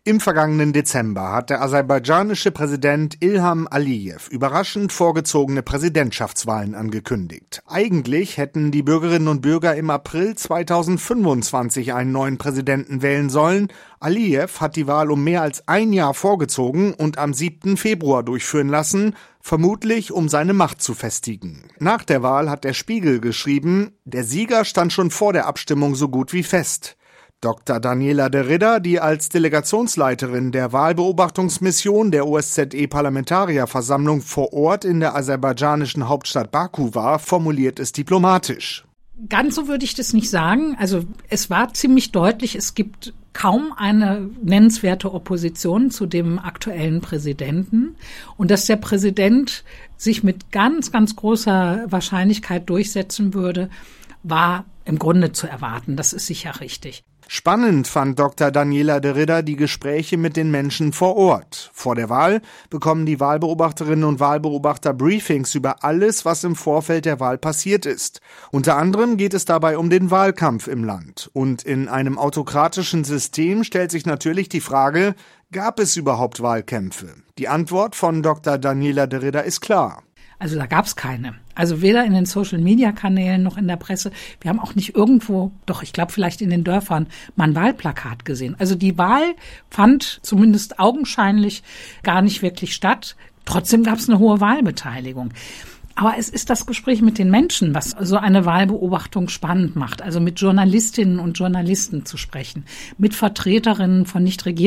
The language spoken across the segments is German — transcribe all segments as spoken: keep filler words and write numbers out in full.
Im vergangenen Dezember hat der aserbaidschanische Präsident Ilham Aliyev überraschend vorgezogene Präsidentschaftswahlen angekündigt. Eigentlich hätten die Bürgerinnen und Bürger im April zweitausendfünfundzwanzig einen neuen Präsidenten wählen sollen. Aliyev hat die Wahl um mehr als ein Jahr vorgezogen und am siebten Februar durchführen lassen, vermutlich um seine Macht zu festigen. Nach der Wahl hat der Spiegel geschrieben, der Sieger stand schon vor der Abstimmung so gut wie fest. Doktor Daniela Derrida, die als Delegationsleiterin der Wahlbeobachtungsmission der O S Z E-Parlamentarierversammlung vor Ort in der aserbaidschanischen Hauptstadt Baku war, formuliert es diplomatisch. Ganz so würde ich das nicht sagen. Also es war ziemlich deutlich, es gibt kaum eine nennenswerte Opposition zu dem aktuellen Präsidenten. Und dass der Präsident sich mit ganz, ganz großer Wahrscheinlichkeit durchsetzen würde, war im Grunde zu erwarten. Das ist sicher richtig. Spannend fand Doktor Daniela Derrida die Gespräche mit den Menschen vor Ort. Vor der Wahl bekommen die Wahlbeobachterinnen und Wahlbeobachter Briefings über alles, was im Vorfeld der Wahl passiert ist. Unter anderem geht es dabei um den Wahlkampf im Land. Und in einem autokratischen System stellt sich natürlich die Frage, gab es überhaupt Wahlkämpfe? Die Antwort von Doktor Daniela Derrida ist klar. Also da gab's keine. Also weder in den Social-Media-Kanälen noch in der Presse. Wir haben auch nicht irgendwo, doch ich glaube vielleicht in den Dörfern, mal ein Wahlplakat gesehen. Also die Wahl fand zumindest augenscheinlich gar nicht wirklich statt. Trotzdem gab's eine hohe Wahlbeteiligung. Aber es ist das Gespräch mit den Menschen, was so eine Wahlbeobachtung spannend macht. Also mit Journalistinnen und Journalisten zu sprechen, mit Vertreterinnen von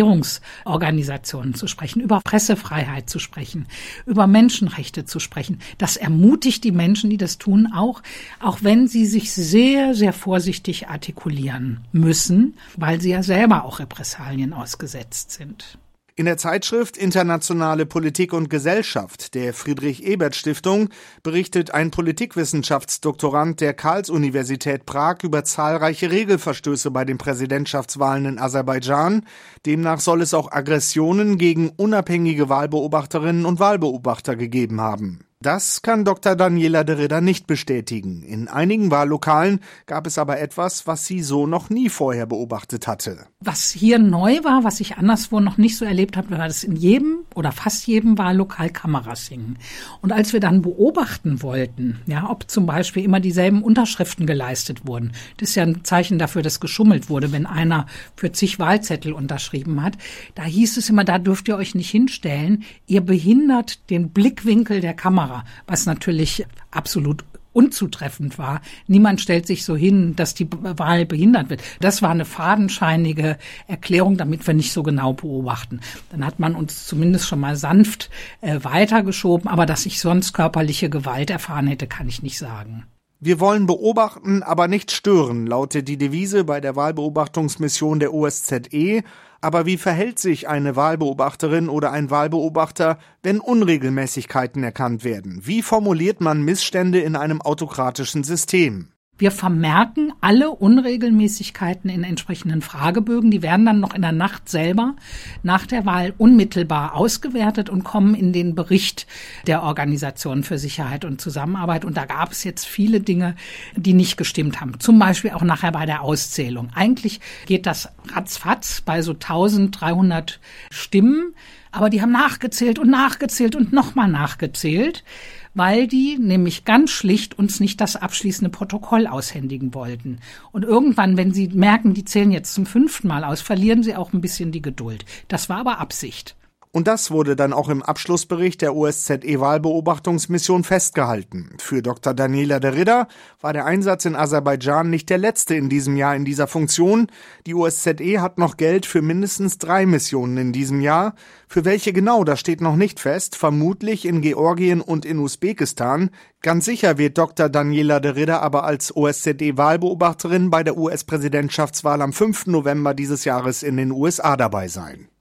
Nichtregierungsorganisationen zu sprechen, über Pressefreiheit zu sprechen, über Menschenrechte zu sprechen. Das ermutigt die Menschen, die das tun, auch, auch wenn sie sich sehr, sehr vorsichtig artikulieren müssen, weil sie ja selber auch Repressalien ausgesetzt sind. In der Zeitschrift Internationale Politik und Gesellschaft der Friedrich-Ebert-Stiftung berichtet ein Politikwissenschaftsdoktorand der Karls-Universität Prag über zahlreiche Regelverstöße bei den Präsidentschaftswahlen in Aserbaidschan. Demnach soll es auch Aggressionen gegen unabhängige Wahlbeobachterinnen und Wahlbeobachter gegeben haben. Das kann Doktor Daniela Derrida nicht bestätigen. In einigen Wahllokalen gab es aber etwas, was sie so noch nie vorher beobachtet hatte. Was hier neu war, was ich anderswo noch nicht so erlebt habe, war, dass in jedem oder fast jedem Wahllokal Kameras hingen. Und als wir dann beobachten wollten, ja, ob zum Beispiel immer dieselben Unterschriften geleistet wurden, das ist ja ein Zeichen dafür, dass geschummelt wurde, wenn einer für zig Wahlzettel unterschrieben hat, da hieß es immer, da dürft ihr euch nicht hinstellen, ihr behindert den Blickwinkel der Kamera. Was natürlich absolut unzutreffend war. Niemand stellt sich so hin, dass die Wahl behindert wird. Das war eine fadenscheinige Erklärung, damit wir nicht so genau beobachten. Dann hat man uns zumindest schon mal sanft äh, weitergeschoben, aber dass ich sonst körperliche Gewalt erfahren hätte, kann ich nicht sagen. Wir wollen beobachten, aber nicht stören, lautet die Devise bei der Wahlbeobachtungsmission der O S Z E. Aber wie verhält sich eine Wahlbeobachterin oder ein Wahlbeobachter, wenn Unregelmäßigkeiten erkannt werden? Wie formuliert man Missstände in einem autokratischen System? Wir vermerken alle Unregelmäßigkeiten in entsprechenden Fragebögen. Die werden dann noch in der Nacht selber nach der Wahl unmittelbar ausgewertet und kommen in den Bericht der Organisation für Sicherheit und Zusammenarbeit. Und da gab es jetzt viele Dinge, die nicht gestimmt haben. Zum Beispiel auch nachher bei der Auszählung. Eigentlich geht das ratzfatz bei so eintausenddreihundert Stimmen. Aber die haben nachgezählt und nachgezählt und nochmal nachgezählt, weil die nämlich ganz schlicht uns nicht das abschließende Protokoll aushändigen wollten. Und irgendwann, wenn sie merken, die zählen jetzt zum fünften Mal aus, verlieren sie auch ein bisschen die Geduld. Das war aber Absicht. Und das wurde dann auch im Abschlussbericht der O S Z E-Wahlbeobachtungsmission festgehalten. Für Doktor Daniela Derrida war der Einsatz in Aserbaidschan nicht der letzte in diesem Jahr in dieser Funktion. Die O S Z E hat noch Geld für mindestens drei Missionen in diesem Jahr. Für welche genau, das steht noch nicht fest, vermutlich in Georgien und in Usbekistan. Ganz sicher wird Doktor Daniela Derrida aber als O S Z E-Wahlbeobachterin bei der U S-Präsidentschaftswahl am fünften November dieses Jahres in den U S A dabei sein.